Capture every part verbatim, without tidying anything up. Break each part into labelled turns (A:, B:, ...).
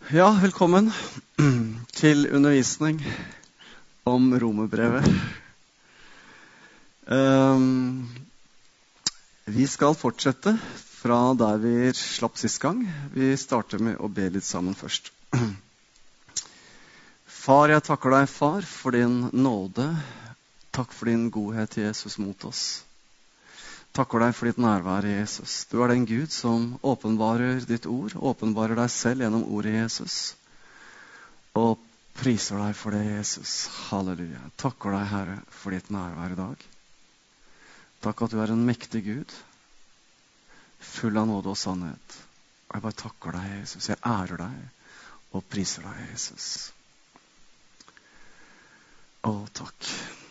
A: Ja, velkommen til undervisning om Romerbrevet. Um, vi skal fortsette fra der vi slapp sist gang. Vi starter med å be litt sammen først. Far, jeg takker deg, far, for din nåde. Takk for din godhet, Jesus, mot oss. Takker deg for ditt nærvær, Jesus. Du er den Gud som åpenbarer ditt ord, åpenbarer deg selv gjennom ordet Jesus. Og priser deg for det, Jesus. Halleluja. Takker deg, Herre, for ditt nærvær i dag. Takk at du er en mektig Gud, full av nåde og sannhet. Og jeg bare takker deg, Jesus. Jeg ærer deg og priser deg, Jesus. Å, takk.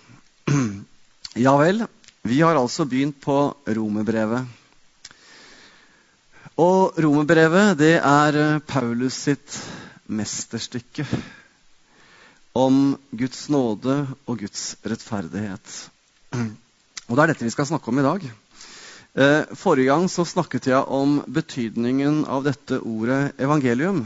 A: Ja vel. Vi har altså begynt på Romerbrevet. Og Romerbrevet, det er Paulus sitt mesterstykke om Guds nåde og Guds rettferdighet. Og det er dette vi skal snakke om i dag. Forrige gang så snakket jeg om betydningen av dette ordet evangelium.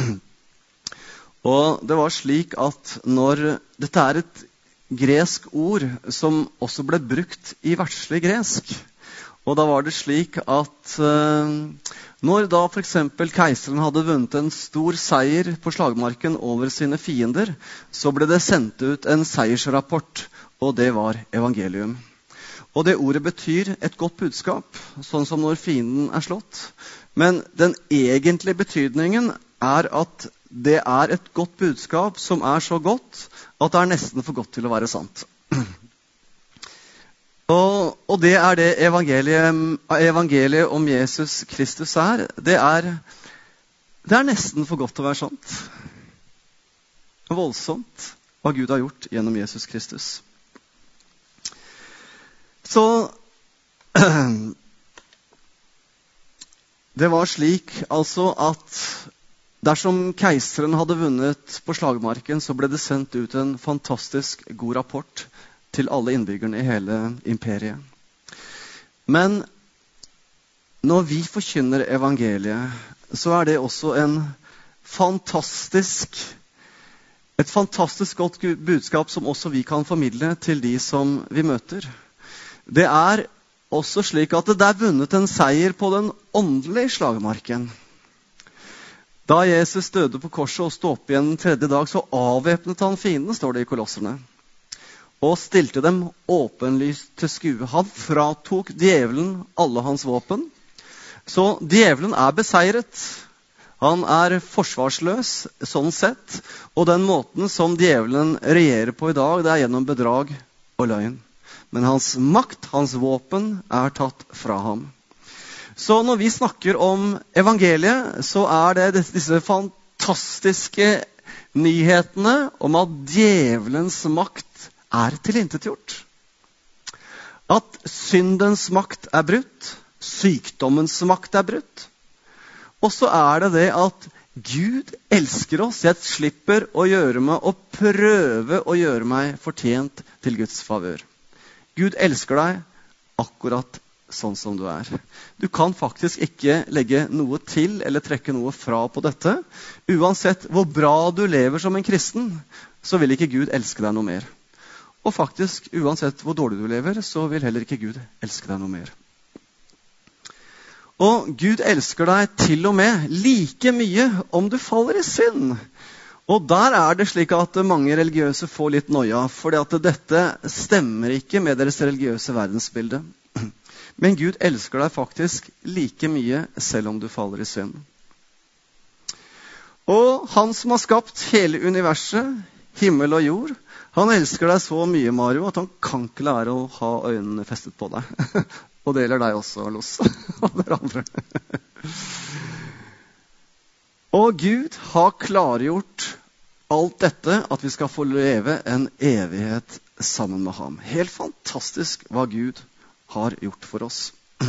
A: Og det var slik at når dette er et gresk ord som også ble brukt i verdslig gresk. Og da var det slik at uh, når da for eksempel keiseren hadde vunnet en stor seier på slagmarken over sine fiender, så ble det sendt ut en seiersrapport, og det var evangelium. Og det ordet betyr et godt budskap, sånn som når fienden er slått. Men den egentlige betydningen er at det er et godt budskap som er så godt at det er nesten for godt til å være sant. Og, og det er det evangeliet, evangeliet om Jesus Kristus er. Det er. Det er nesten for godt til å være sant. Voldsomt hva Gud har gjort gjennom Jesus Kristus. Så det var slik altså at dersom keiseren hadde vunnet på slagmarken, så ble det sendt ut en fantastisk god rapport til alle innbyggerne i hele imperiet. Men når vi forkynner evangeliet, så er det også en fantastisk, et fantastisk godt budskap som også vi kan formidle til de som vi møter. Det er også slik at det er vunnet en seier på den åndelige slagmarken. Da Jesus døde på korset og stod opp igjen den tredje dag, så avvæpnet han fienden, står det i Kolosserne, og stilte dem åpenlyst til skue. Han fratok djevelen alle hans våpen. Så djevelen er beseiret. Han er forsvarsløs, sånn sett. Og den måten som djevelen regjerer på i dag, det er gjennom bedrag og løgn. Men hans makt, hans våpen, er tatt fra ham. Så når vi snakker om evangeliet, så er det disse fantastiske nyhetene om at djevelens makt er tilintetgjort. At syndens makt er brutt, sykdommens makt er brutt. Og så er det det at Gud elsker oss. Jeg slipper å gjøre meg og prøve å gjøre meg fortjent til Guds favør. Gud elsker deg akkurat sånn som du er. Du kan faktisk ikke legge noe til eller trekke noe fra på dette. Uansett hvor bra du lever som en kristen, så vil ikke Gud elske deg noe mer. Og faktisk, uansett hvor dårlig du lever, så vil heller ikke Gud elske deg noe mer. Og Gud elsker deg til og med like mye om du faller i synd. Og der er det slik at mange religiøse får litt noia, fordi at dette stemmer ikke med deres religiøse verdensbilde. Men Gud elsker deg faktisk like mye selv om du faller i synd. Og han som har skapt hele universet, himmel og jord, han elsker deg så mye, Mario, at han kan ikke lære å ha øynene festet på deg. Og det gjelder deg også, Los, og dere andre. Og Gud har klargjort alt dette, at vi skal få leve en evighet sammen med ham. Helt fantastisk hva Gud har gjort for oss.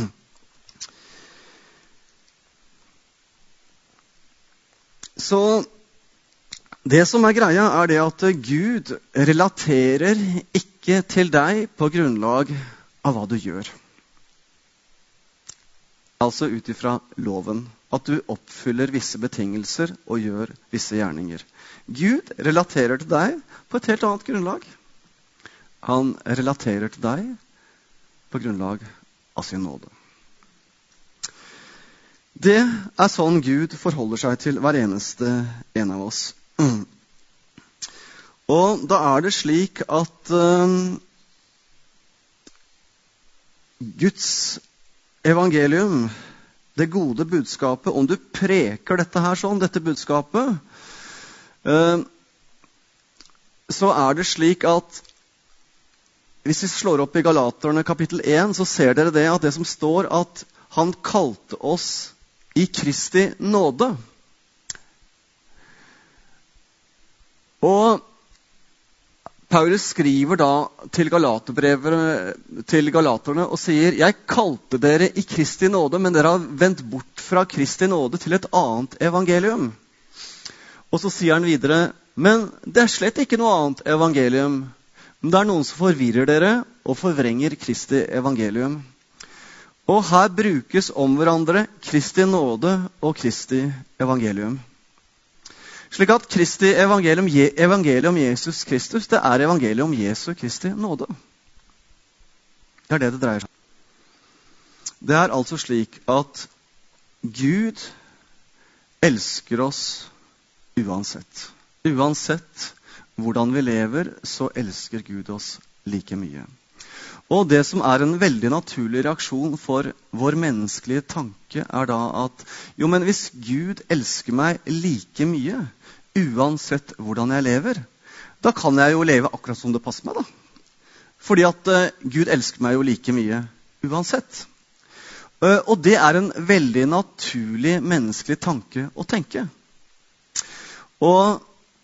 A: Så det som er greia er det at Gud relaterer ikke til deg på grunnlag av hva du gjør. altså ut ifra loven. At du oppfyller visse betingelser og gjør visse gjerninger. Gud relaterer til deg på et helt annet grunnlag. Han relaterer til deg på grunnlag av sin nåde. Det er sånn Gud forholder seg til hver eneste en av oss. Og da er det slik at uh, Guds evangelium, det gode budskapet, om du preker dette her sånn, dette budskapet, uh, så er det slik at hvis vi slår opp i Galaterne kapittel én, så ser dere det at det som står at han kalte oss i Kristi nåde. Og Paulus skriver da til Galaterbrevet til Galaterne og sier, jeg kalte dere i Kristi nåde, men dere har vendt bort fra Kristi nåde til et annet evangelium. Og så sier han videre, men det er slett ikke noe annet evangelium. Men det er noen som forvirrer dere og forvrenger Kristi evangelium. Og her brukes om hverandre Kristi nåde og Kristi evangelium. Slik at Kristi evangelium, evangelium om Jesus Kristus, det er evangelium om Jesu Kristi nåde. Det er det det dreier seg om. Det er altså slik at Gud elsker oss uansett. Uansett hvordan vi lever, så elsker Gud oss like mye. Og det som er en veldig naturlig reaksjon for vår menneskelige tanke, er da at, jo, men hvis Gud elsker meg like mye, uansett hvordan jeg lever, da kan jeg jo leve akkurat som det passer meg, da. Fordi at uh, Gud elsker meg jo like mye uansett. Uh, og det er en veldig naturlig menneskelig tanke å tenke. Og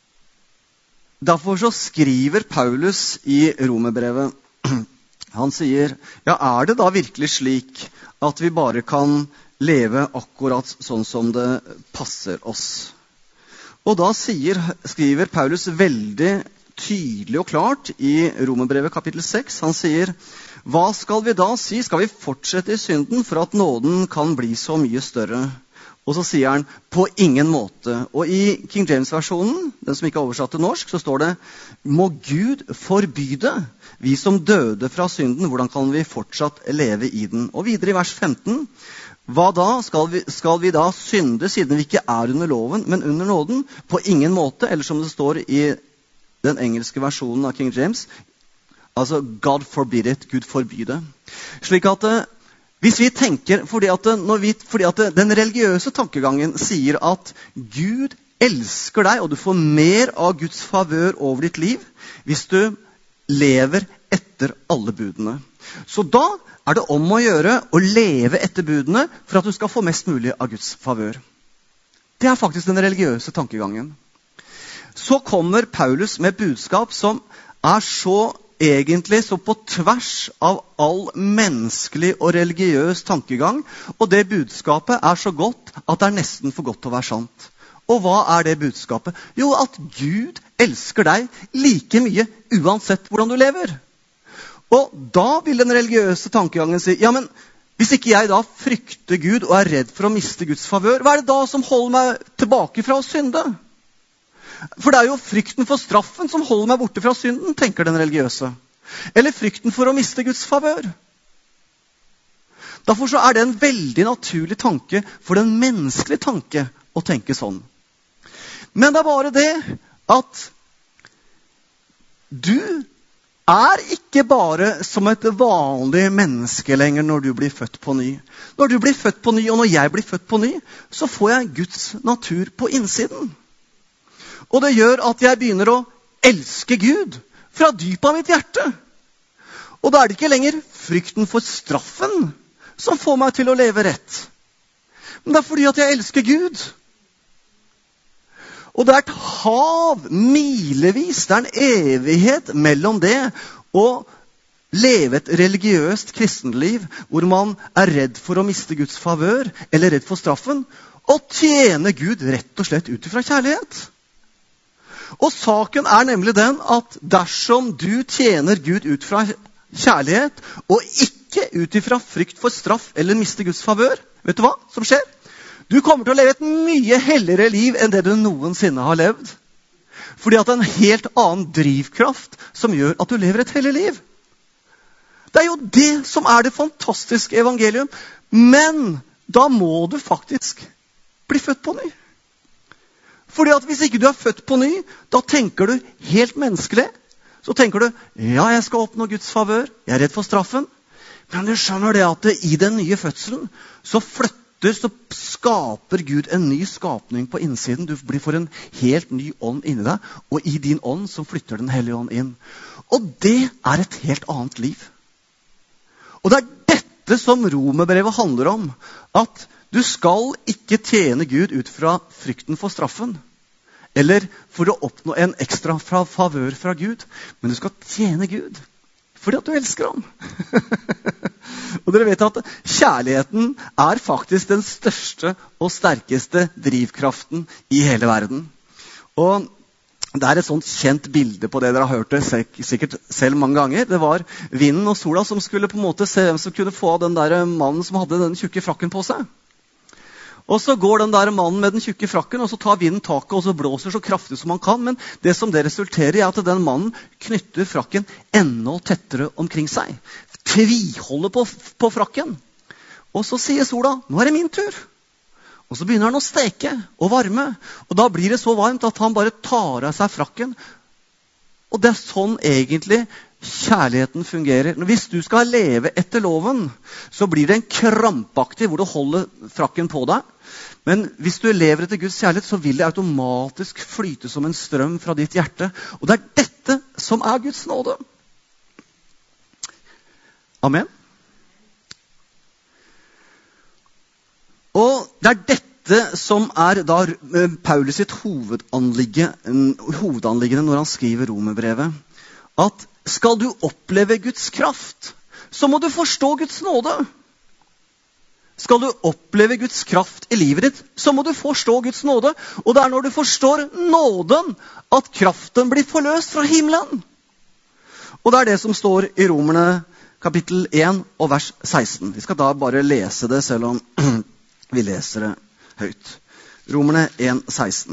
A: derfor så skriver Paulus i Romerbrevet, han sier, ja, er det da virkelig slik at vi bare kan leve akkurat sånn som det passer oss? Og da sier, skriver Paulus veldig tydelig og klart i Romerbrevet kapittel seks, han sier, hva skal vi da si? Skal vi fortsette i synden for at nåden kan bli så mye større? Og så sier han, på ingen måte. Og i King James-versjonen, den som ikke er oversatt til norsk, så står det, må Gud forby det, vi som døde fra synden, hvordan kan vi fortsatt leve i den? Og videre i vers femten, hva da? Skal vi, skal vi da synde siden vi ikke er under loven, men under nåden? På ingen måte, eller som det står i den engelske versjonen av King James, altså God forbid it, Gud forby det. Slik at hvis vi tenker, fordi at, når vi, fordi at den religiøse tankegangen sier at Gud elsker deg, og du får mer av Guds favør over ditt liv, hvis du lever etter alle budene. Så da er det om å gjøre å leve etter budene for at du skal få mest mulig av Guds favør. Det er faktisk den religiøse tankegangen. Så kommer Paulus med budskap som er så egentlig så på tvers av all menneskelig og religiøs tankegang, og det budskapet er så godt at det er nesten for godt til å være sant. Og hva er det budskapet? Jo, at Gud elsker deg like mye uansett hvordan du lever. Og da vil den religiøse tankegangen si, ja, men hvis ikke jeg da frykter Gud og er redd for å miste Guds favør, hva er det da som holder meg tilbake fra å synde? For det er jo frykten for straffen som holder meg borte fra synden, tenker den religiøse. Eller frykten for å miste Guds favør. Derfor så er det en veldig naturlig tanke for den menneskelige tanke å tenke sånn. Men det er bare det at du er ikke bare som et vanlig menneske lenger når du blir født på ny. Når du blir født på ny, og når jeg blir født på ny, så får jeg Guds natur på innsiden. Og det gjør at jeg begynner å elske Gud fra dypet av mitt hjerte. Og da er det ikke lenger frykten for straffen som får meg til å leve rett. Men det er fordi at jeg elsker Gud. Og det er et hav, milevis, det er en evighet mellom det og leve et religiøst kristenliv hvor man er redd for å miste Guds favør eller redd for straffen, og tjene Gud rett og slett ut fra kjærlighet. Og saken er nemlig den at dersom du tjener Gud ut fra kjærlighet, og ikke ut fra frykt for straff eller miste Guds favør, vet du hva som skjer? Du kommer til å leve et mye helligere liv enn det du noensinne har levd. Fordi at det er en helt annen drivkraft som gjør at du lever et hellig liv. Det er jo det som er det fantastiske evangelium. Men da må du faktisk bli født på ny. Fordi at hvis ikke du er født på ny, da tenker du helt menneskelig. Så tenker du, ja, jeg skal oppnå Guds favør. Jeg er redd for straffen. Men du skjønner det at det, i den nye fødselen, så flytter, så skaper Gud en ny skapning på innsiden. Du blir for en helt ny ånd inni deg, og i din ånd så flytter den hellige ånd inn. Og det er et helt annet liv. Og det er dette som Romerbrevet handler om, at du skal ikke tjene Gud ut fra frykten for straffen, eller for å oppnå en ekstra favør fra Gud, men du skal tjene Gud fordi at du elsker ham. Og dere vet at kjærligheten er faktisk den største og sterkeste drivkraften i hele verden. Og det er et sånt kjent bilde på det dere har hørt det sikkert selv mange ganger. Det var vinden og sola som skulle på en måte se hvem som kunne få av den der mannen som hadde den tjukke frakken på seg. Og så går den der mannen med den tjukke frakken, og så tar vinden taket, og så blåser så kraftig som han kan. Men det som det resulterer i er at den mannen knytter frakken enda tettere omkring seg. Tviholder på, på frakken. Og så sier sola, nå er det min tur. Og så begynner han å steke og varme. Og da blir det så varmt at han bare tar av seg frakken. Og det er sånn egentlig kjærligheten fungerer. Hvis du skal leve etter loven, så blir det en krampaktig hvor du holder frakken på deg. Men hvis du lever etter Guds kjærlighet, så vil det automatisk flyte som en strøm fra ditt hjerte. Og det er dette som er Guds nåde. Amen. Og det er dette som er da Paulus sitt hovedanliggende, hovedanliggende når han skriver Romerbrevet. At skal du oppleve Guds kraft, så må du forstå Guds nåde. Skal du oppleve Guds kraft i livet ditt, så må du forstå Guds nåde. Og det er når du forstår nåden at kraften blir forløst fra himmelen. Og det er det som står i Romerne kapittel én og vers seksten. Vi skal da bare lese det selv om vi leser det høyt. Romerne én seksten.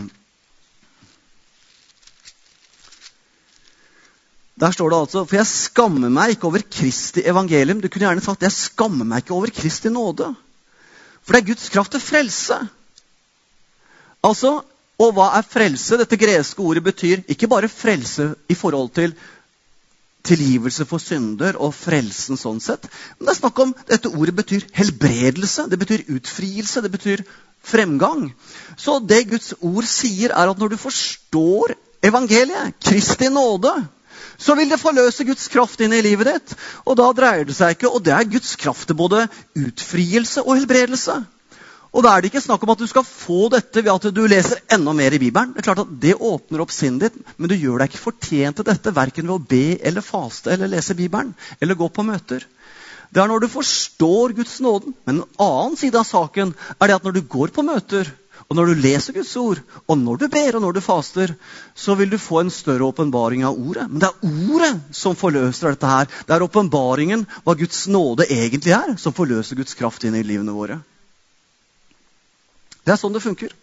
A: Der står det altså, for jeg skammer meg ikke over Kristi evangelium. Du kunne gjerne sagt, jeg skammer meg ikke over Kristi nåde. For det er Guds kraft til frelse. Altså, og hva er frelse? Dette greske ordet betyr ikke bare frelse i forhold til tilgivelse for synder og frelsen sånn sett. Men det er snakk om, dette ordet betyr helbredelse, det betyr utfrielse, det betyr fremgang. Så det Guds ord sier er at når du forstår evangeliet, Kristi nåde, så vil det forløse Guds kraft inn i livet ditt. Og da dreier det seg ikke, og det er Guds kraft til både utfrielse og helbredelse. Og da er det ikke snakk om at du skal få dette ved at du leser enda mer i Bibelen. Det er klart at det åpner opp sinnet ditt, men du gjør deg ikke fortjent til dette, hverken ved å be eller faste eller lese Bibelen, eller gå på møter. Det er når du forstår Guds nåden. Men en annen side av saken er det at når du går på møter, og når du leser Guds ord, og når du ber og når du faster, så vil du få en større åpenbaring av ordet. Men det er ordet som forløser dette her. Det er åpenbaringen hva Guds nåde egentlig er, som forløser Guds kraft inn i livene våre. Det er sånn det funker.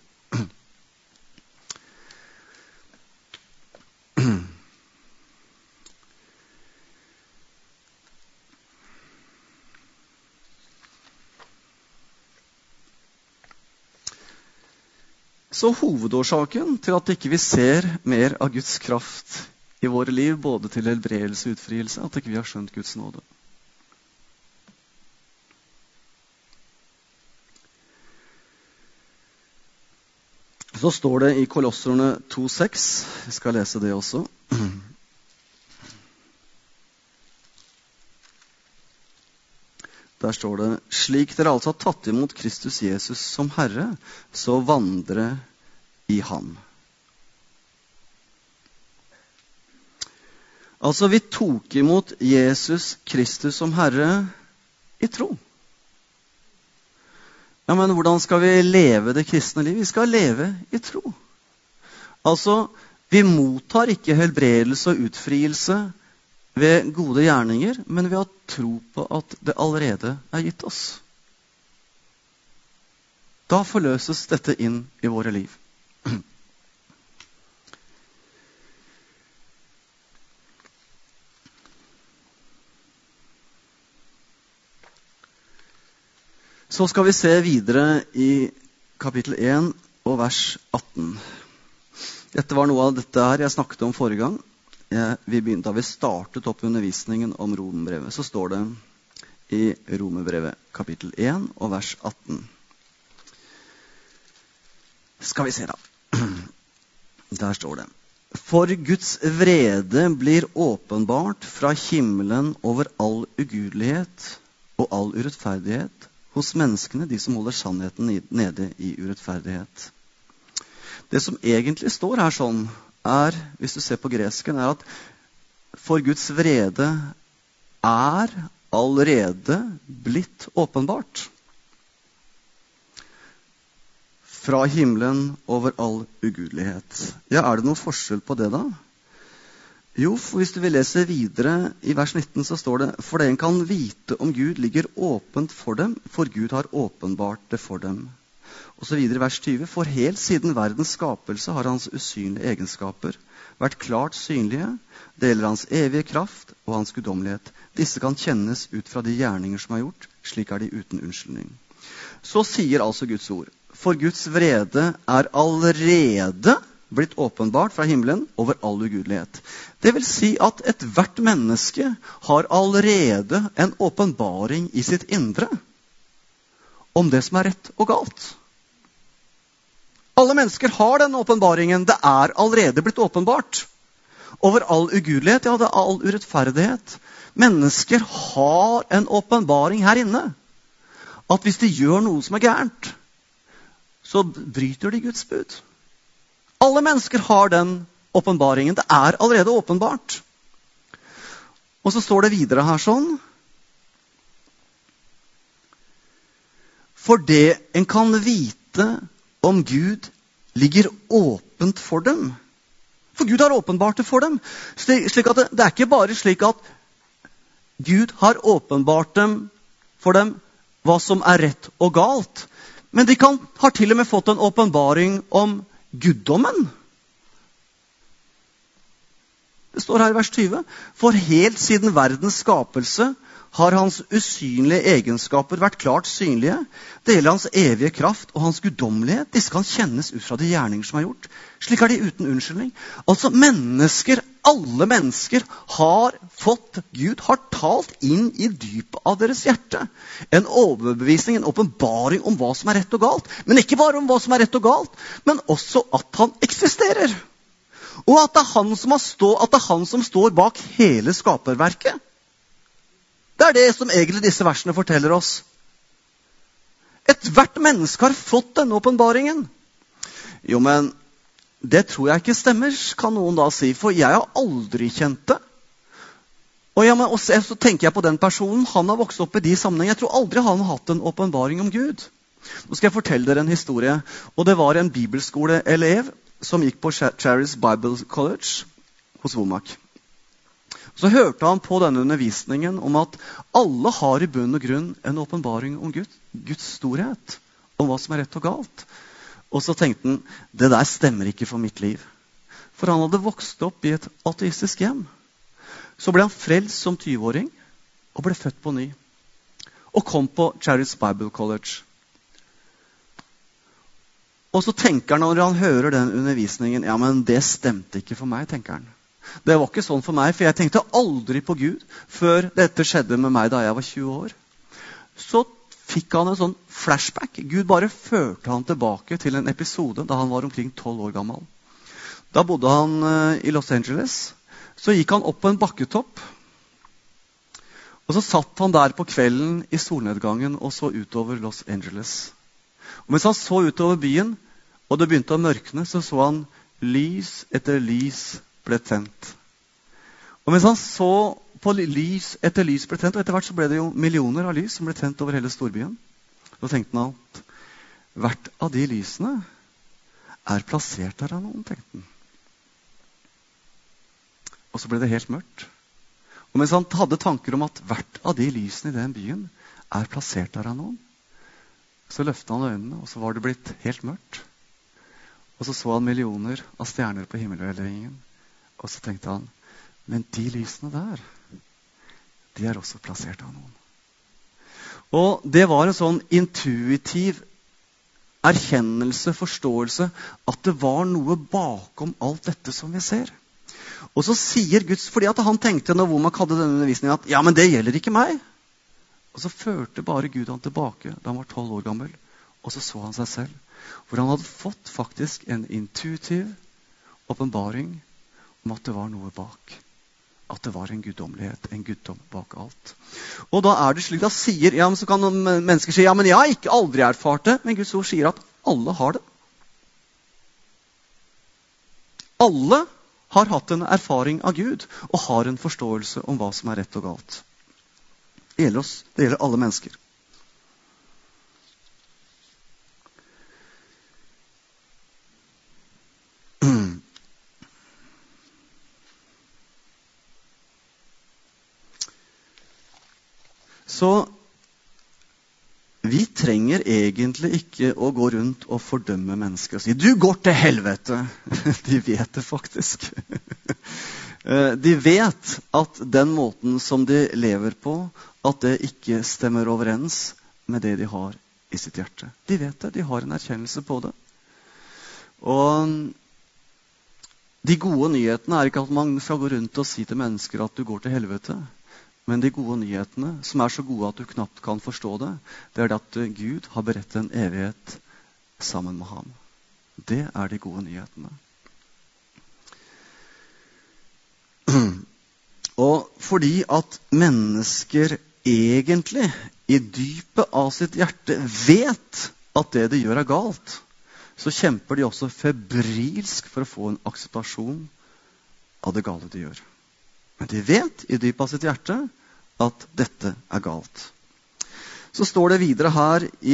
A: Så hovedårsaken til at ikke vi ser mer av Guds kraft i våre liv, både til helbredelse og utfrielse, at ikke vi har skjønt Guds nåde. Så står det i Kolosserne to seks, jeg skal lese det også. Der står det, slik dere altså har tatt imot Kristus Jesus som Herre, så vandre i ham. Altså, vi tok imot Jesus Kristus som Herre i tro. Ja, men hvordan skal vi leve det kristne liv? Vi skal leve i tro. Altså, vi mottar ikke helbredelse og utfrielse ved gode gjerninger, men ved å tro på at det allerede er gitt oss. Da forløses dette inn i våre liv. Så skal vi se videre i kapittel én og vers atten. Dette var noe av dette her jeg snakket om forrige gang. Jeg, vi begynte da vi startet opp undervisningen om Romerbrevet. Så står det i Romerbrevet kapittel én og vers atten. Skal vi se da. Der står det. For Guds vrede blir åpenbart fra himmelen over all ugudelighet og all urettferdighet hos menneskene, de som holder sannheten nede i urettferdighet. Det som egentlig står her sånn, er, hvis du ser på gresken, er at for Guds vrede er allerede blitt åpenbart. Fra himmelen over all ugudelighet. Ja, er det noen forskjell på det da? Jo, for hvis du vil lese videre i vers nitten, så står det for den kan vite om Gud ligger åpent for dem, for Gud har åpenbart det for dem. Og så videre i vers tyve. For helt siden verdens skapelse har hans usynlige egenskaper vært klart synlige, deler hans evige kraft og hans guddommelighet. Disse kan kjennes ut fra de gjerninger som er gjort, slik er de uten unnskyldning. Så sier altså Guds ord. For Guds vrede er allerede blitt åpenbart fra himmelen over all ugudelighet. Det vil si at et hvert menneske har allerede en åpenbaring i sitt indre om det som er rett og galt. Alle mennesker har den åpenbaringen. Det er allerede blitt åpenbart. Over all ugudelighet, ja, det er all urettferdighet. Mennesker har en åpenbaring her inne. At hvis de gjør noe som er gærent, så bryter de Guds bud. Alle mennesker har den åpenbaringen. Det er allerede åpenbart. Og så står det videre her sånn. For det en kan vite om Gud ligger åpent for dem. For Gud har åpenbart det for dem. Slik at det, det er ikke bare slik at Gud har åpenbart dem for dem hva som er rett og galt. Men de kan, har til og med fått en åpenbaring om guddommen. Det står her i vers tyve. For helt siden verdens skapelse har hans usynlige egenskaper vært klart synlige. Deler hans evige kraft og hans guddommelighet. Disse kan kjennes ut fra de gjerninger som er gjort. Slik er de uten unnskyldning. Altså mennesker, alle mennesker har fått, Gud har talt inn i dypet av deres hjerte. En overbevisning, en åpenbaring om hva som er rett og galt. Men ikke bare om hva som er rett og galt, men også at han eksisterer. Og at det er han som, har stå, at det er han som står bak hele skaperverket. Det er det som egentlig disse versene forteller oss. Et hvert menneske har fått denne åpenbaringen. Jo, men det tror jeg ikke stemmer, kan noen da si, for jeg har aldri kjent det. Og, ja, men, og så, så tenker jeg på den personen, han har vokst opp i de sammenheng. Jeg tror aldri han har hatt en åpenbaring om Gud. Nå skal jeg fortelle dere en historie. Og det var en bibelskoleelev som gikk på Charis Bible College hos Womack. Så hørte han på denne undervisningen om at alle har i bunn og grunn en åpenbaring om Gud, Guds storhet, om hva som er rett og galt. Og så tenkte han, det der stemmer ikke for mitt liv. For han hadde vokst opp i et ateistisk hjem. Så ble han frelst som tyve-åring og ble født på ny. Og kom på Charis Bible College. Og så tenker han når han hører den undervisningen, ja, men det stemte ikke for meg, tenker han. Det var ikke sånn for meg, for jeg tenkte aldri på Gud før dette skjedde med meg da jeg var tjue år. Så fikk han en sånn flashback. Gud bare førte han tilbake til en episode da han var omkring tolv år gammel. Da bodde han uh, i Los Angeles. Så gikk han opp på en bakketopp. Og så satt han der på kvelden i solnedgangen og så utover Los Angeles. Og mens han så utover byen, og det begynte å mørkne, så så han lys etter lys ble tent. Og mens han så på lys etter lys ble tent, og etter hvert så ble det jo millioner av lys som ble tent over hele storbyen, så tenkte han at hvert av de lysene er plassert der av noen, tenkte han. Og så ble det helt mørkt. Og mens han hadde tanker om at hvert av de lysene i den byen er plassert der av noen, Så løftet han øynene, og så var det blitt helt mørkt. Og så så han millioner av stjerner på himmelhvelvingen. Og så tenkte han, men de lysene der, de er også plassert av noen. Og det var en sånn intuitiv erkjennelse, forståelse, at det var noe bakom alt dette som vi ser. Og så sier Guds, fordi at han tenkte når Womack hadde denne undervisningen, at ja, men det gjelder ikke meg. Og så førte bare Gud han tilbake da han var tolv år gammel. Og så så han seg selv. Hvor han hadde fått faktisk en intuitiv åpenbaring om at det var noe bak. At det var en guddommelighet, en guddom bak alt. Og da er det slik, da sier, ja, men så kan noen mennesker si, ja, men jeg har ikke aldri erfart det. Men Guds ord sier at alle har det. Alle har hatt en erfaring av Gud, og har en forståelse om hva som er rett og galt. Det gjelder oss, det gjelder alle mennesker. Så vi trenger egentlig ikke å gå rundt og fordømme mennesker og si, du går til helvete. De vet det faktisk. De vet at den måten som de lever på, at det ikke stemmer overens med det de har i sitt hjerte. De vet det, de har en erkjennelse på det. Og de gode nyhetene er ikke at man skal gå rundt og si til mennesker at du går til helvete. Men de gode nyhetene, som er så gode at du knapt kan forstå det, det er det at Gud har beredt en evighet sammen med ham. Det er de gode nyhetene. Og fordi at mennesker egentlig i dypet av sitt hjerte vet at det de gjør er galt, så kjemper de også febrilsk for å få en akseptasjon av det gale de gjør. Men de vet i dypet av sitt hjerte at dette er galt. Så står det videre her i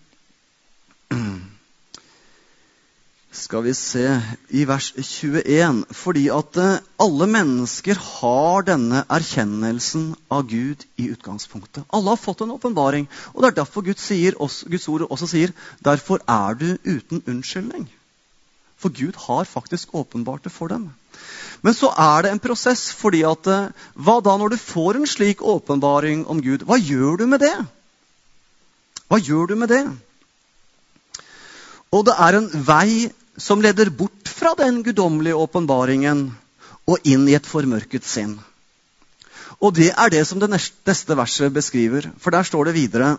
A: skal vi se i vers tjueen, fordi at alle mennesker har denne erkjennelsen av Gud i utgangspunktet. Alle har fått en åpenbaring, og det er derfor Gud sier, Guds ord også sier, derfor er du uten unnskyldning. For Gud har faktisk åpenbart det for dem. Men så er det en prosess, fordi at hva da når du får en slik åpenbaring om Gud? Hva gjør du med det? Hva gjør du med det? Og det er en vei som leder bort fra den guddommelige åpenbaringen og inn i et formørket sinn. Og det er det som det neste verset beskriver. For der står det videre,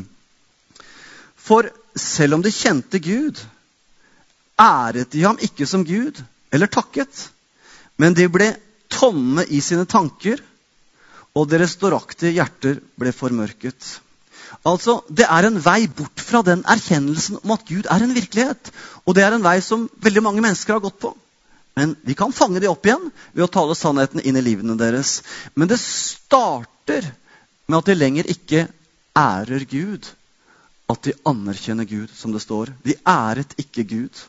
A: for selv om de kjente Gud, æret de ham ikke som Gud, eller takket, men de ble tomme i sine tanker, og deres dåraktige hjerter ble formørket. Altså, det er en vei bort fra den erkjennelsen om at Gud er en virkelighet. Og det er en vei som veldig mange mennesker har gått på. Men vi kan fange de opp igjen ved å tale sannheten inn i livene deres. Men det starter med at de lenger ikke ærer Gud. At de anerkjenner Gud, som det står. De æret ikke Gud.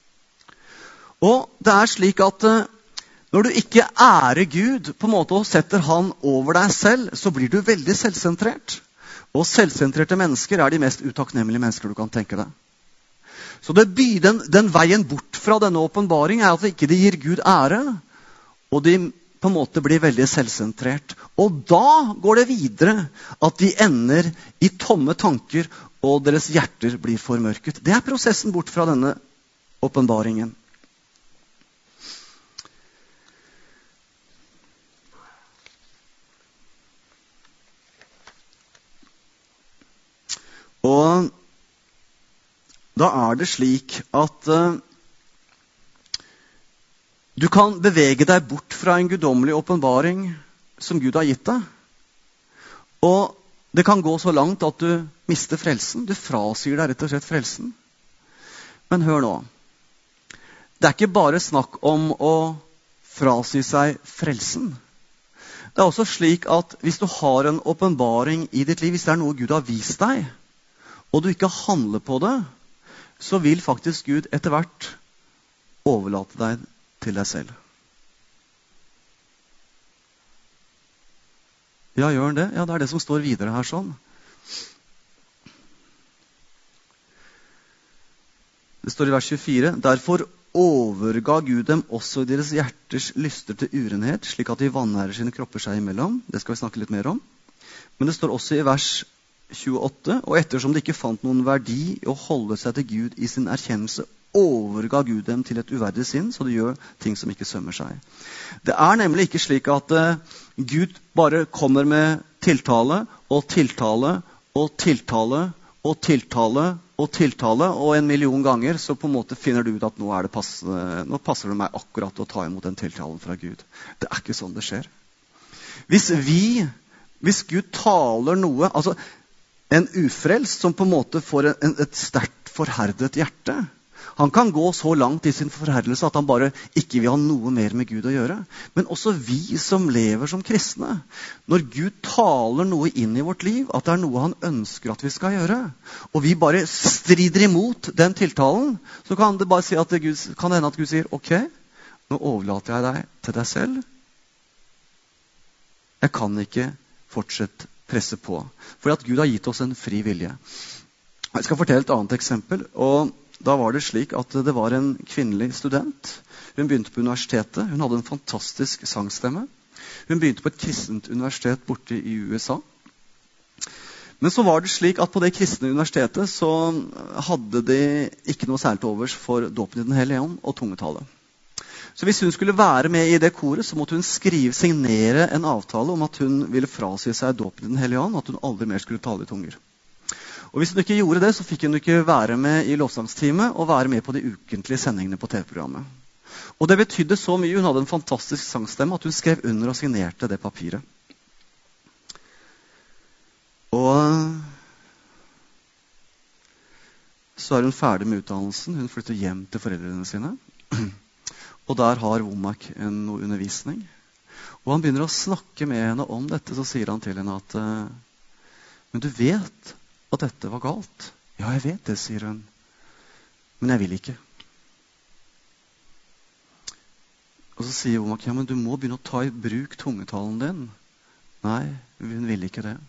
A: Og det er slik at når du ikke ærer Gud på en måte og setter han over deg selv, så blir du veldig selvsentrert. Og selvsentrerte mennesker er de mest utakknemlige mennesker du kan tenke deg. Så det, den, den veien bort fra denne åpenbaring er at ikke de gir Gud ære, og de på en måte blir veldig selvsentrert. Og da går det videre at de ender i tomme tanker, og deres hjerter blir formørket. Det er prosessen bort fra denne åpenbaringen. Og da er det slik at uh, du kan bevege deg bort fra en guddommelig åpenbaring som Gud har gitt deg. Og det kan gå så langt at du mister frelsen. Du frasier deg rett og slett frelsen. Men hør nå. Det er ikke bare snakk om å frasi seg frelsen. Det er også slik at hvis du har en åpenbaring i ditt liv, hvis det er noe Gud har vist deg, og du ikke handler på det, så vil faktisk Gud etter hvert overlate deg til deg selv. Ja, gjør han det? Ja, det er det som står videre her sånn. Det står i vers tjuefire, derfor overga Gud dem også i deres hjerters lyster til urenhet, slik at de vanærer sine kropper seg imellom. Det skal vi snakke litt mer om. Men det står også i vers tjueåtte, og ettersom det ikke fant noen verdi i å holde seg til Gud i sin erkjennelse, overga Gud dem til et uverdig sinn, så de gjør ting som ikke sømmer seg. Det er nemlig ikke slik at uh, Gud bare kommer med tiltale og tiltale og tiltale og tiltale og tiltale, og en million ganger så på en måte finner du ut at nå, er det pass, nå passer det meg akkurat å ta imot den tiltalen fra Gud. Det er ikke sånn det skjer. Hvis vi, hvis Gud taler noe, altså en ufrelst som på en måte får en, et sterkt forherdet hjerte, han kan gå så langt i sin forherdelse at han bare ikke vil ha noe mer med Gud å gjøre. Men også vi som lever som kristne, når Gud taler noe inn i vårt liv, at det er noe han ønsker at vi skal gjøre, og vi bare strider imot den tiltalen, så kan det bare si at det Gud, kan hende at Gud sier, ok, nå overlater jeg deg til deg selv. Jeg kan ikke fortsette presse på, for at Gud har gitt oss en fri vilje. Jeg skal fortelle et annet eksempel, og da var det slik at det var en kvinnelig student. Hun begynte på universitetet. Hun hadde en fantastisk sangstemme. Hun begynte på et kristent universitet borte i U S A. Men så var det slik at på det kristne universitetet så hadde de ikke noe særlig til overs for dåpen i Den hellige ånd og tungetale. Så hvis hun skulle være med i det koret, så måtte hun skrive, signere en avtale om at hun ville frasi seg dåpen i Den hellige ånd, og at hun aldri mer skulle tale i tunger. Og hvis hun ikke gjorde det, så fikk hun ikke være med i lovsangsteamet og være med på de ukentlige sendingene på T V-programmet. Og det betydde så mye. Hun hadde en fantastisk sangstemme at hun skrev under og signerte det papiret. Og så er hun ferdig med utdannelsen. Hun flytter hjem til foreldrene sine. Og der har Womack en noe undervisning. Og han begynner å snakke med henne om dette, så sier han til henne at men du vet at dette var galt. Ja, jeg vet det, sier hun. Men jeg vil ikke. Og så sier Womack, ja, men du må begynne å ta i bruk tungetalen din. Nei, hun vil ikke det.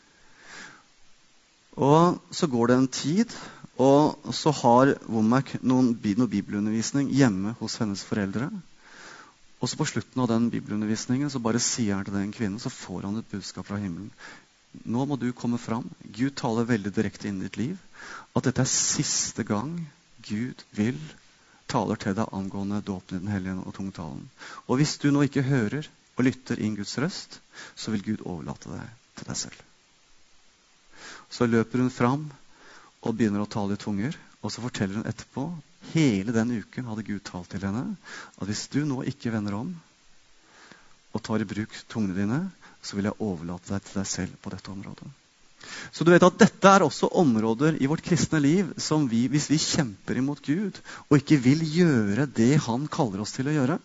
A: Og så går det en tid, og så har Womack noen, noen bibelundervisning hjemme hos hennes foreldre. Og så på slutten av den bibelundervisningen så bare sier han til den kvinnen, så får han et budskap fra himmelen. Nå må du komme fram. Gud taler veldig direkte inn i ditt liv. At dette er siste gang Gud vil taler til deg angående dåpen i Den hellige og tungetalen. Og hvis du nå ikke hører og lytter inn Guds røst, så vil Gud overlate deg til deg selv. Så løper hun fram og begynner å tale i tunger. Og så forteller hun etterpå, hele den uken hadde Gud talt til henne, at hvis du nå ikke vender om og tar i bruk tungene dine, så vil jeg overlate deg til deg selv på dette området. Så du vet at dette er også områder i vårt kristne liv som vi, hvis vi kjemper imot Gud, og ikke vil gjøre det han kaller oss til å gjøre,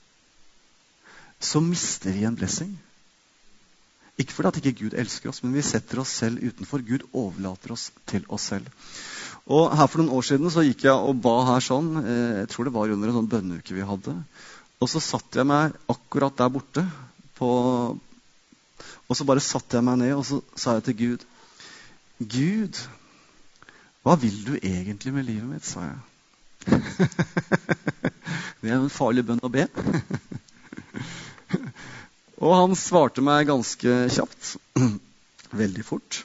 A: så mister vi en blessing. Ikke fordi at ikke Gud elsker oss, men vi setter oss selv utenfor. Gud overlater oss til oss selv. Og her for noen år siden så gikk jeg og ba her sånn, jeg tror det var under en sånn bønneuke vi hadde, og så satt jeg meg akkurat der borte på... Og så bare satte jeg meg ned, og så sa jeg til Gud, Gud, hva vil du egentlig med livet mitt, sa jeg. Det er en farlig bønn å be. Og han svarte meg ganske kjapt, veldig fort.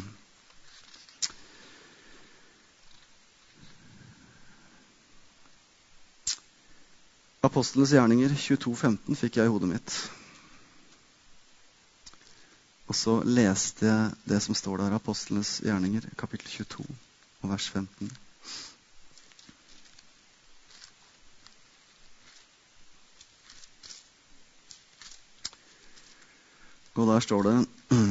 A: Apostlenes gjerninger tjueto femten fikk jeg i hodet mitt. Og så leste jeg det som står der, Apostlenes gjerninger, kapittel tjueto, og vers femten. Og der står det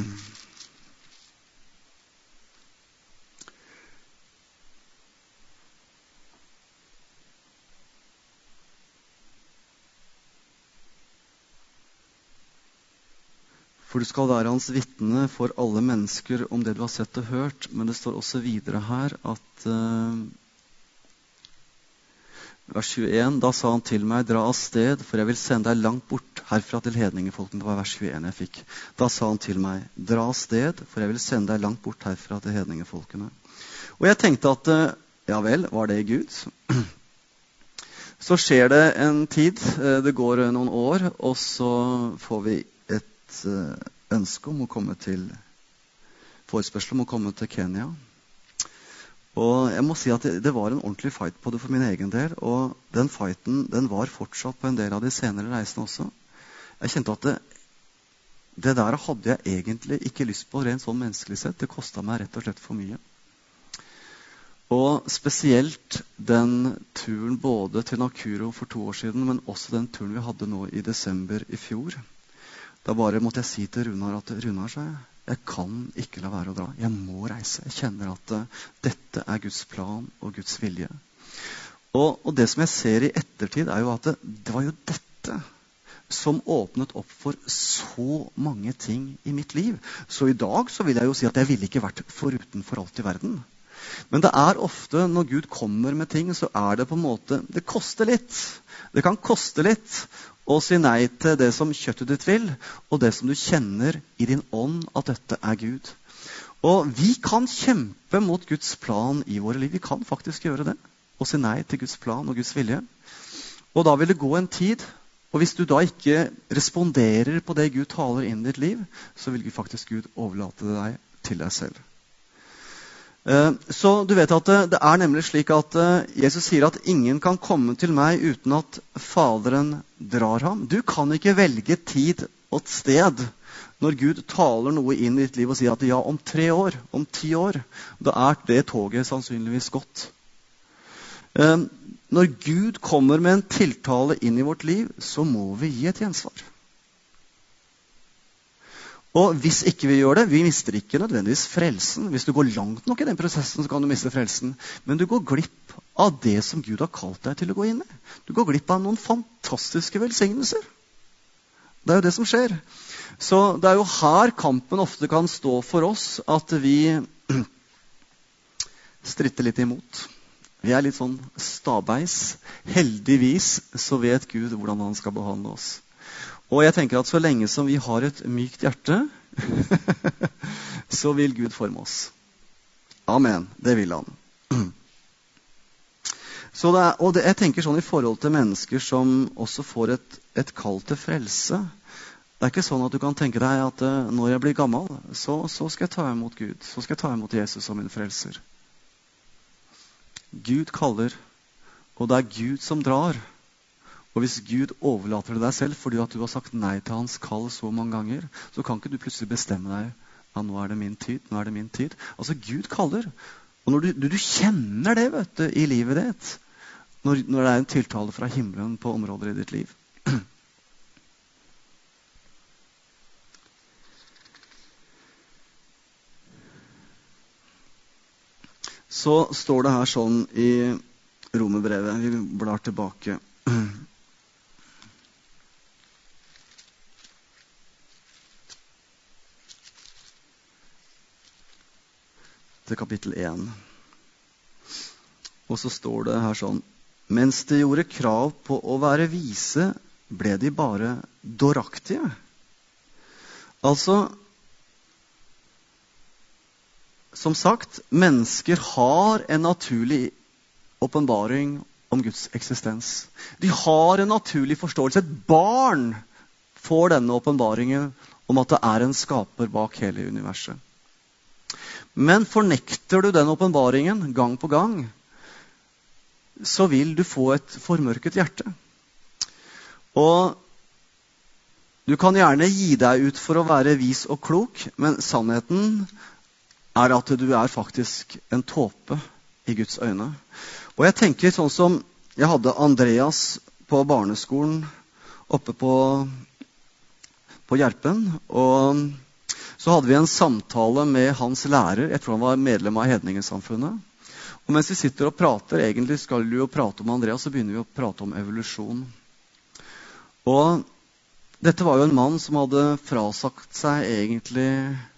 A: For du skal være hans vitne for alle mennesker om det du har sett og hørt. Men det står også videre her at uh, vers tjueen, da sa han til meg, dra av sted, for jeg vil sende deg langt bort herfra til hedningefolkene. Det var vers tjueen jeg fikk. Da sa han til meg, dra av sted, for jeg vil sende deg langt bort herfra til hedningefolkene. Og jeg tenkte at uh, Ja vel, var det Gud? Så skjer det en tid, det går noen år, og så får vi et ønske om å komme til, forespørsel om å komme til Kenya. Og jeg må si at det, det var en ordentlig fight på det for min egen del, og den fighten, den var fortsatt på en del av de senere reisene også. Jeg kjente at det, det der hadde jeg egentlig ikke lyst på rent sånn menneskelig sett. Det kostet meg rett og slett for mye. Og spesielt den turen både til Nakuru for to år siden, men også den turen vi hadde nå i desember i fjor. Da bare måtte jeg si til Runar at Runar, sa jeg, jeg kan ikke la være å dra. Jeg må reise. Jeg kjenner at uh, dette er Guds plan og Guds vilje. Og, og det som jeg ser i ettertid, er jo at det, det var jo dette som åpnet opp for så mange ting i mitt liv. Så i dag så vil jeg jo si at jeg ville ikke vært foruten for alt i verden. Men det er ofte når Gud kommer med ting, så er det på en måte, det koster litt. Det kan koste litt å si nei til det som kjøttet ditt vil, og det som du kjenner i din ånd at dette er Gud. Og vi kan kjempe mot Guds plan i våre liv. Vi kan faktisk gjøre det. Og si nei til Guds plan og Guds vilje. Og da vil det gå en tid, og hvis du da ikke responderer på det Gud taler inn i ditt liv, så vil faktisk Gud overlate deg til deg selv. Så du vet at det er nemlig slik at Jesus sier at ingen kan komme til meg uten at Faderen drar ham. Du kan ikke velge tid og et sted når Gud taler noe inn i ditt liv og sier at ja, om tre år, om ti år, da er det toget sannsynligvis gått. Når Gud kommer med en tiltale inn i vårt liv, så må vi gi et gjensvar. Og hvis ikke vi gjør det, vi mister ikke nødvendigvis frelsen. Hvis du går langt nok i den prosessen, så kan du miste frelsen. Men du går glipp av det som Gud har kalt deg til å gå inn i. Du går glipp av noen fantastiske velsignelser. Det er jo det som skjer. Så det er jo her kampen ofte kan stå for oss, at vi stritter litt imot. Vi er litt sånn stabeis. Heldigvis så vet Gud hvordan han skal behandle oss. Og jeg tenker at så lenge som vi har et mykt hjerte, så vil Gud forme oss. Amen, det vil han. Så det er, og det, jeg tenker sånn i forhold til mennesker som også får et, et kall til frelse. Det er ikke sånn at du kan tenke deg at uh, når jeg blir gammel, så, så skal jeg ta imot Gud. Så skal jeg ta imot Jesus som min frelser. Gud kaller, og det er Gud som drar. Og hvis Gud overlater det deg selv fordi at du har sagt nei til hans kall så mange ganger, så kan ikke du plutselig bestemme deg, ja, nå er det min tid, nå er det min tid. Altså, Gud kaller. Og når du, du, du kjenner det, vet du, i livet ditt, når, når det er en tiltale fra himmelen på områder i ditt liv. Så står det her sånn i Romerbrevet, vi blar tilbake. Til kapittel én. Og så står det her sånn: mens de gjorde krav på å være vise, ble de bare dåraktige. Altså, som sagt, mennesker har en naturlig åpenbaring om Guds eksistens. De har en naturlig forståelse. Et barn får denne åpenbaringen om at det er en skaper bak hele universet. Men fornekter du den åpenbaringen gang på gang, så vil du få et formørket hjerte. Og du kan gjerne gi deg ut for å være vis og klok, men sannheten er at du er faktisk en tåpe i Guds øyne. Og jeg tenker sånn som jeg hadde Andreas på barneskolen oppe på, på Gjerpen, og så hadde vi en samtale med hans lærer. Jeg tror han var medlem av Hedningesamfunnet. Og mens vi sitter og prater, egentlig skal vi jo prate om Andreas, så begynner vi å prate om evolusjon. Og dette var jo en mann som hadde frasagt seg egentlig...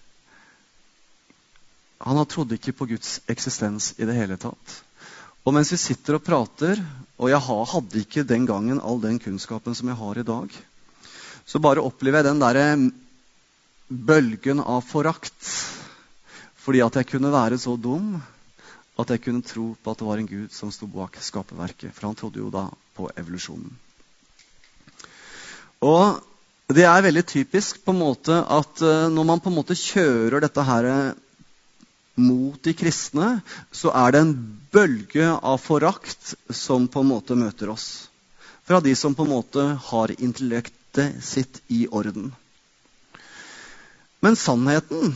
A: Han trodde ikke på Guds eksistens i det hele tatt. Og mens vi sitter og prater, og jeg hadde ikke den gangen all den kunnskapen som jeg har i dag, så bare opplever jeg den der bølgen av forakt, fordi at jeg kunne være så dum at jeg kunne tro på at det var en Gud som sto bak skaperverket. For han trodde jo da på evolusjonen. Og det er veldig typisk på en måte at når man på en måte kjører dette her mot de kristne, så er det en bølge av forakt som på en måte møter oss. Fra de som på en måte har intellektet sitt i orden. Men sannheten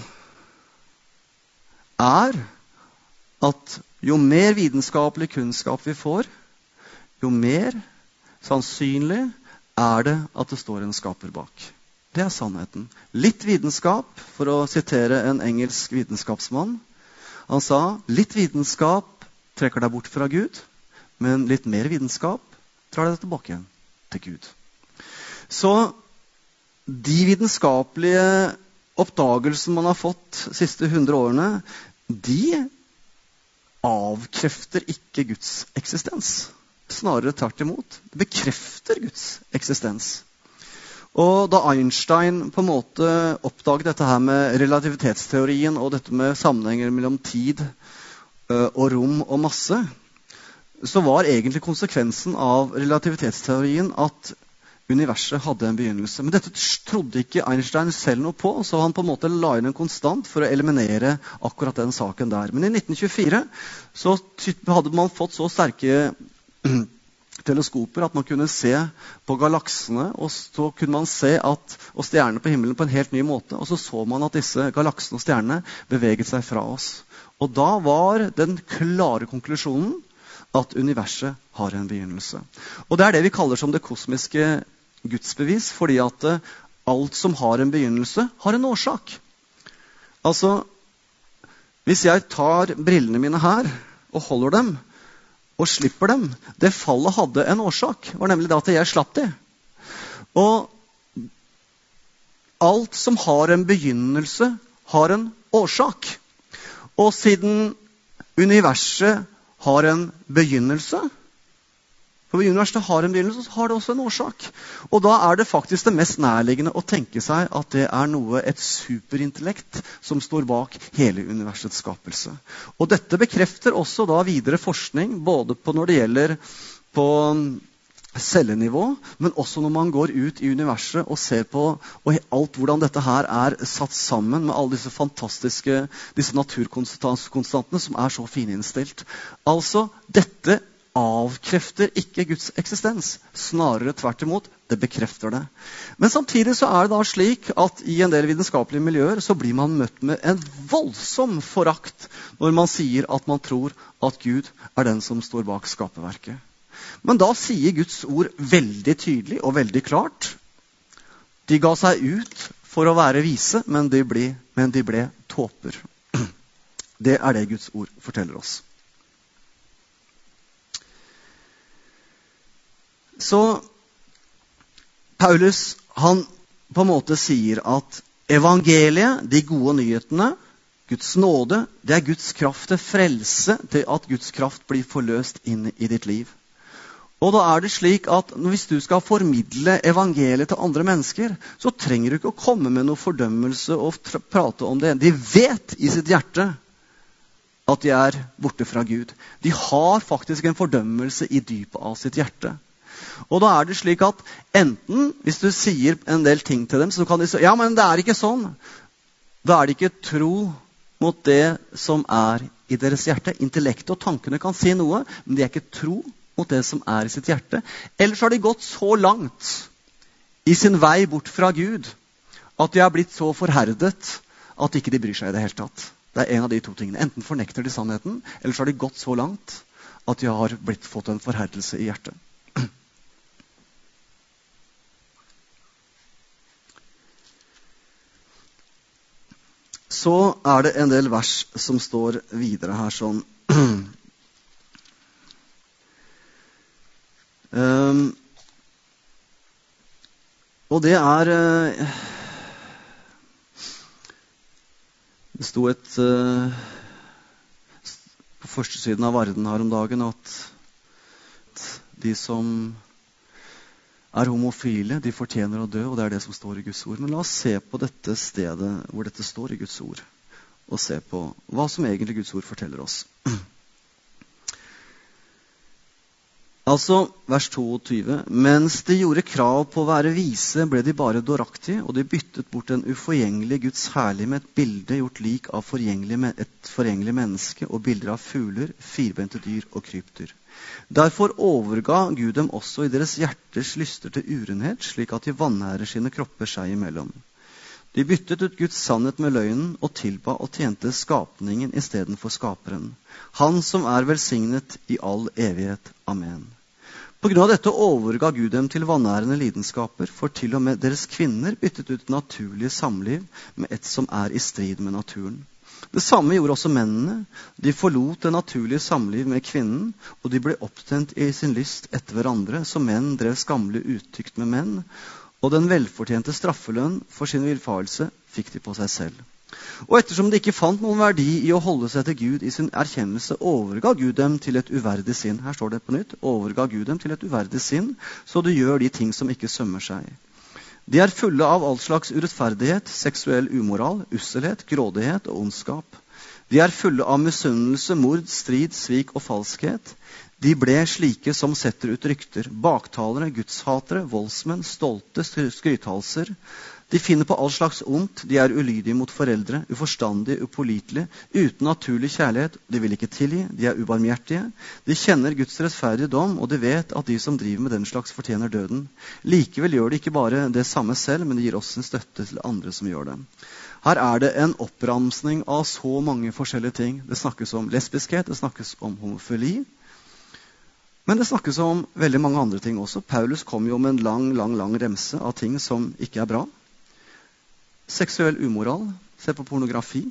A: er at jo mer vitenskapelig kunnskap vi får, jo mer sannsynlig er det at det står en skaper bak. Det er sannheten. Litt vitenskap, for å sitere en engelsk vitenskapsmann. Han sa, litt vitenskap trekker deg bort fra Gud, men litt mer vitenskap drar deg tilbake igjen til Gud. Så de vitenskapelige oppdagelsene man har fått de siste hundre årene, de avkrefter ikke Guds eksistens. Snarere tvert imot. Det bekrefter Guds eksistens. Og da Einstein på en måte oppdaget dette her med relativitetsteorien og dette med sammenhenger mellom tid og rom og masse, så var egentlig konsekvensen av relativitetsteorien at universet hadde en begynnelse. Men dette trodde ikke Einstein selv noe på, så han på en måte la inn en konstant for å eliminere akkurat den saken der. Men i nitten tjuefire så hadde man fått så sterke teleskoper at man kunne se på galaksene, og så kunne man se at, og stjernene på himmelen på en helt ny måte, og så så man at disse galaksene og stjernene beveget seg fra oss. Og da var den klare konklusjonen at universet har en begynnelse. Og det er det vi kaller som det kosmiske gudsbevis, fordi at alt som har en begynnelse, har en årsak. Altså, hvis jeg tar brillene mine her og holder dem, og slipper dem, det fallet hadde en årsak, var nemlig det at jeg slapp det. Og alt som har en begynnelse, har en årsak. Og siden universet har en begynnelse, for universet har en begynnelse, så har det også en årsak. Og da er det faktisk det mest nærliggende å tenke seg at det er noe, et superintellekt som står bak hele universets skapelse. Og dette bekrefter også da videre forskning, både på når det gjelder på cellenivå, men også når man går ut i universet og ser på og alt hvordan dette her er satt sammen med alle disse fantastiske, disse naturkonstantene som er så fininnstilt. Altså, dette avkrefter ikke Guds eksistens. Snarere tvert imot, det bekrefter det. Men samtidig så er det da slik at i en del vitenskapelige miljøer så blir man møtt med en voldsom forakt når man sier at man tror at Gud er den som står bak skaperverket. Men da sier Guds ord veldig tydelig og veldig klart. De ga seg ut for å være vise, men de ble, men de ble tåper. Det er det Guds ord forteller oss. Så Paulus, han på en måte sier at evangeliet, de gode nyhetene, Guds nåde, det er Guds kraft til frelse, til at Guds kraft blir forløst inn i ditt liv. Og da er det slik at hvis du skal formidle evangeliet til andre mennesker, så trenger du ikke å komme med noe fordømmelse og prate om det. De vet i sitt hjerte at de er borte fra Gud. De har faktisk en fordømmelse i dypet av sitt hjerte. Og da er det slik at enten, hvis du sier en del ting til dem, så kan de si, ja, men det er ikke sånn. Da er det ikke tro mot det som er i deres hjerte. Intellektet og tankene kan si noe, men de er ikke tro mot det som er i sitt hjerte. Ellers har de gått så langt i sin vei bort fra Gud, at de har blitt så forherdet at ikke de bryr seg i det hele tatt. Det er en av de to tingene. Enten fornekter de sannheten, ellers har de gått så langt at de har blitt fått en forherdelse i hjertet. Så er det en del vers som står videre her sånn. um, og det er uh, det sto et uh, på første siden av Varden her om dagen at de som er homofile, de fortjener å dø, og det er det som står i Guds ord. Men la oss se på dette stedet hvor dette står i Guds ord, og se på hva som egentlig Guds ord forteller oss. Altså, vers tjueto. Mens de gjorde krav på å være vise, ble de bare dåraktige, og de byttet bort den uforgjengelige Guds herlige med et bilde gjort lik av forgjengelig, et forgjengelig menneske og bilder av fugler, firbente dyr og krypdyr. Derfor overga Gud dem også i deres hjerters lyster til urenhet, slik at de vanærer sine kropper seg imellom. De byttet ut Guds sannhet med løgnen og tilba og tjente skapningen i stedet for skaperen. Han som er velsignet i all evighet. Amen. På grunn av dette overga Gud dem til vanærende lidenskaper, for til og med deres kvinner byttet ut naturlige samliv med et som er i strid med naturen. Det samme gjorde også mennene. De forlot det naturlige samliv med kvinnen, og de ble opptent i sin lyst etter hverandre, så menn drev skamlig uttykt med menn, og den velfortjente straffelønn for sin villfarelse fikk de på seg selv. Og ettersom de ikke fant noen verdi i å holde seg til Gud i sin erkjennelse, overga Gud dem til et uverdig sinn. Her står det på nytt. Overga Gud dem til et uverdig sinn, så de gjør de ting som ikke sømmer seg. De er fulle av all slags urettferdighet, seksuell umoral, usselhet, grådighet og ondskap. De er fulle av misunnelse, mord, strid, svik og falskhet. De ble slike som setter ut rykter, baktalere, gudshatere, voldsmenn, stolte, skrythalser. De finner på all slags ondt, de er ulydige mot foreldre, uforstandige, upålitelige, uten naturlig kjærlighet, de vil ikke tilgi, de er ubarmhjertige. De kjenner Guds rettferdige dom, og de vet at de som driver med den slags fortjener døden. Likevel gjør de ikke bare det samme selv, men de gir også sin støtte til andre som gjør det. Her er det en oppramsning av så mange forskjellige ting. Det snakkes om lesbiskhet, det snakkes om homofili, men det snakkes om veldig mange andre ting også. Paulus kom jo med en lang, lang, lang remse av ting som ikke er bra. Seksuell umoral, se på pornografi.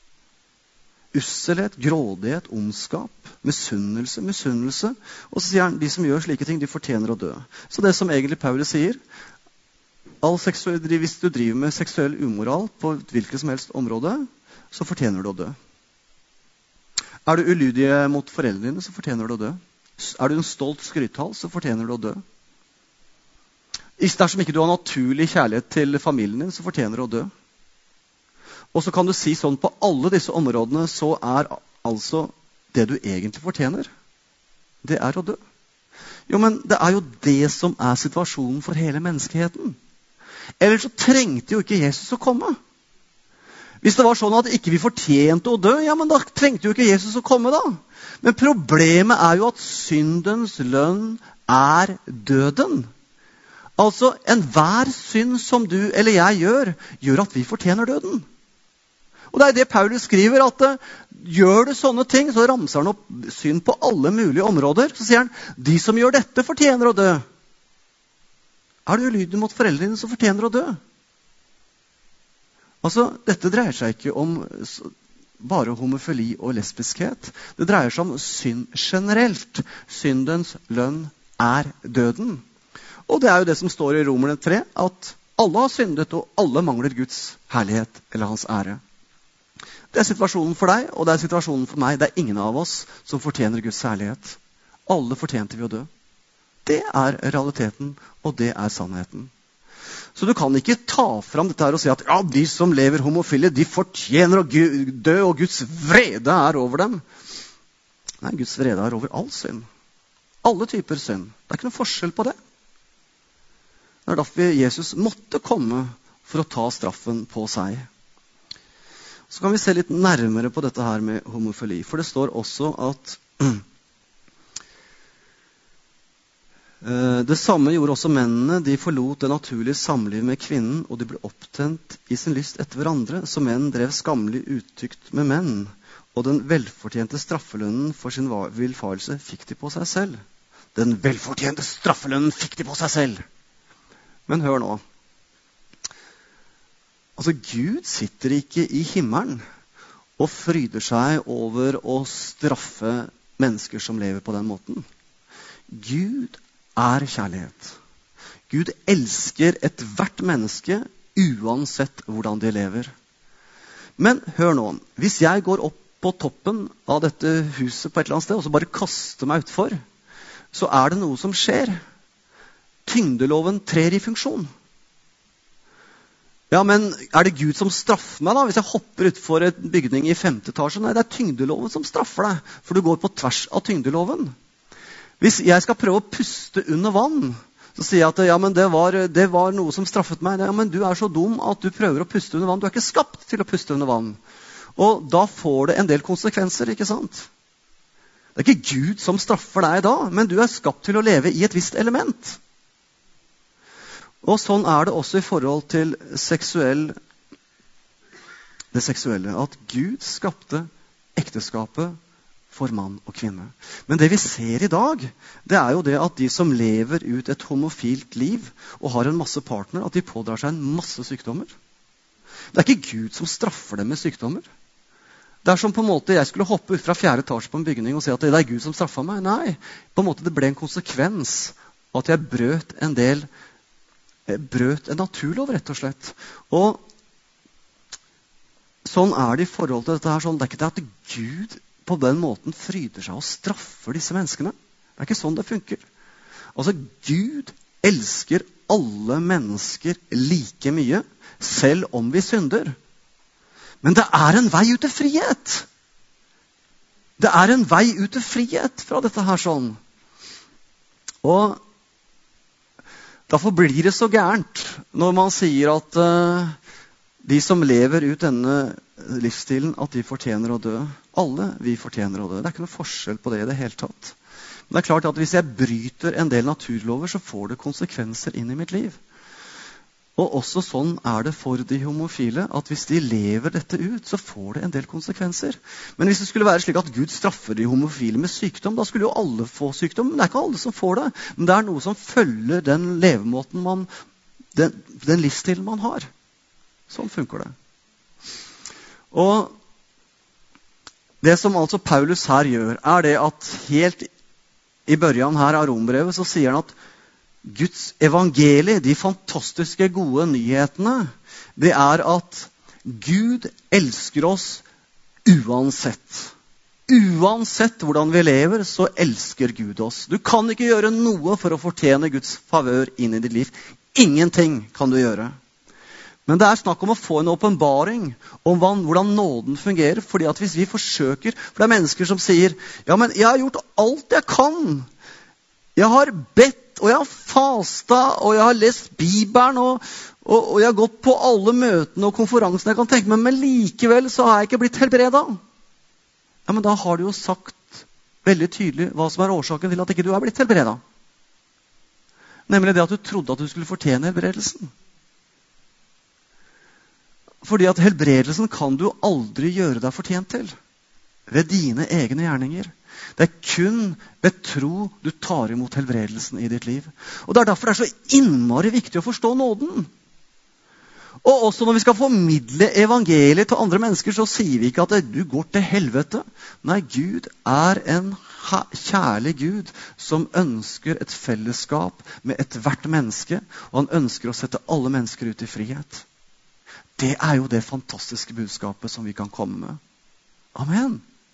A: Usselhet, grådighet, ondskap, misunnelse, misunnelse. Og så sier han, de som gjør slike ting, de fortjener å dø. Så det som egentlig Paulus sier, all seksuell, hvis du driver med seksuell umoral på hvilket som helst område, så fortjener du å dø. Er du ulydige mot foreldrene dine, så fortjener du å dø. Er du en stolt skrythals, så fortjener du å dø. Dersom ikke du har naturlig kjærlighet til familien din, så fortjener du å dø. Og så kan du si sånn, på alle disse områdene så er altså det du egentlig fortjener, det er å dø. Jo, men det er jo det som er situasjonen for hele menneskeheten. Ellers så trengte jo ikke Jesus å komme. Hvis det var sånn at ikke vi fortjente å dø, ja, men da trengte jo ikke Jesus å komme da. Men problemet er jo at syndens lønn er døden. Altså, enhver synd som du eller jeg gjør, gjør at vi fortjener døden. Og det er det Paulus skriver, at uh, gjør du sånne ting, så ramser han opp synd på alle mulige områder. Så sier han, de som gjør dette fortjener å dø. Er du ulydig mot foreldrene, så fortjener du å dø. Altså, dette dreier seg ikke om bare homofili og lesbiskhet. Det dreier seg om synd generelt. Syndens lønn er døden. Og det er jo det som står i Romerne tre, at alle har syndet, og alle mangler Guds herlighet eller hans ære. Det er situasjonen for deg, og det er situasjonen for meg. Det er ingen av oss som fortjener Guds herlighet. Alle fortjente vi å dø. Det er realiteten, og det er sannheten. Så du kan ikke ta fram dette her og si at ja, de som lever homofile, de fortjener å dø, og Guds vrede er over dem. Nei, Guds vrede er over all synd. Alle typer synd. Det er ikke noe forskjell på det. Det er derfor Jesus måtte komme for å ta straffen på seg. Så kan vi se litt nærmere på dette her med homofili. For det står også at det samme gjorde også mennene. De forlot det naturlige samliv med kvinnen, og de ble opptent i sin lyst etter hverandre, så menn drev skamlig uttykt med menn, og den velfortjente straffelønnen for sin villfarelse fikk de på seg selv. Den velfortjente straffelønnen fikk de på seg selv. Men hør nå. Altså, Gud sitter ikke i himmelen og fryder seg over å straffe mennesker som lever på den måten. Gud er kjærlighet. Gud elsker et hvert menneske uansett hvordan de lever. Men hør nå, hvis jeg går opp på toppen av dette huset på et eller annet sted og så bare kaster meg utfor, så er det noe som skjer. Tyngdeloven trer i funksjon. Ja, men er det Gud som straffer meg da, hvis jeg hopper utfor et bygning i femte etasje? Nei, det er tyngdeloven som straffer deg, for du går på tvers av tyngdeloven. Hvis jeg skal prøve å puste under vann, så sier jeg at ja, men det var, det var noe som straffet meg. Ja, men du er så dum at du prøver å puste under vann. Du er ikke skapt til å puste under vann. Og da får det en del konsekvenser, ikke sant? Det er ikke Gud som straffer deg da, men du er skapt til å leve i et visst element. Og sånn er det også i forhold til seksuell, det seksuelle. At Gud skapte ekteskapet for mann og kvinne. Men det vi ser i dag, det er jo det at de som lever ut et homofilt liv og har en masse partner, at de pådrar seg en masse sykdommer. Det er ikke Gud som straffer dem med sykdommer. Det er som på en måte jeg skulle hoppe ut fra fjerde etasje på en bygning og si at det er Gud som straffet meg. Nei, på en måte det ble en konsekvens av at jeg brøt en del, brøt en naturlov rett og slett. Og sånn er det i forhold til dette her. Sånn, det er ikke det at Gud på den måten fryder seg og straffer disse menneskene. Det er ikke sånn det funker. Altså, Gud elsker alle mennesker like mye, selv om vi synder. Men det er en vei ut til frihet. Det er en vei ut til frihet fra dette her sånn. Og derfor blir det så gærent når man sier at uh, de som lever ut denne livsstilen, at de fortjener å dø. Alle vi fortjener å dø. Det er ikke noe forskjell på det i det hele tatt. Men det er klart at hvis jeg bryter en del naturlover, så får det konsekvenser inn i mitt liv. Og også sånn er det for de homofile, at hvis de lever dette ut, så får det en del konsekvenser. Men hvis det skulle være slik at Gud straffer de homofile med sykdom, da skulle jo alle få sykdom. Men det er ikke alle som får det. Men det er noe som følger den levemåten man, den, den livsstilen man har. Sånn funker det. Og det som altså Paulus her gjør, er det at helt i børjan her av Rombrevet så sier han at Guds evangelie, de fantastiske gode nyhetene, det er at Gud elsker oss uansett. Uansett hvordan vi lever, så elsker Gud oss. Du kan ikke gjøre noe for å fortjene Guds favør inn i ditt liv. Ingenting kan du gjøre. Men det er snakk om å få en åpenbaring om hvordan nåden fungerer. Fordi at hvis vi forsøker, for det er mennesker som sier, ja, men jeg har gjort alt jeg kan. Jeg har bedt, og jeg har fasta, og jeg har lest Bibelen, og, og, og jeg har gått på alle møtene og konferansene jeg kan tenke meg, men likevel så har jeg ikke blitt helbredet. Ja, men da har du jo sagt veldig tydelig hva som er årsaken til at ikke du er blitt helbredet. Nemlig det at du trodde at du skulle fortjene helbredelsen. Fordi at helbredelsen kan du aldri gjøre deg fortjent til ved dine egne gjerninger. Det er kun ved tro du tar imot helbredelsen i ditt liv. Og det er derfor det er så innmari viktig å forstå nåden. Og også når vi skal formidle evangeliet til andre mennesker, så sier vi ikke at du går til helvete. Nei, Gud er en kjærlig Gud som ønsker et fellesskap med ethvert menneske, og han ønsker å sette alle mennesker ut i frihet. Det er jo det fantastiske budskapet som vi kan komme med. Amen.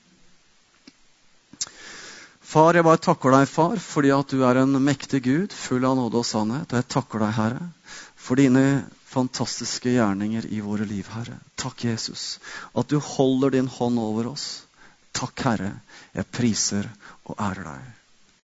A: Far, jeg bare takker deg, far, fordi at du er en mektig Gud, full av nåde og sannhet. Og jeg takker deg, Herre, for dine fantastiske gjerninger i våre liv, Herre. Takk, Jesus, at du holder din hånd over oss. Takk, Herre, jeg priser og ærer deg.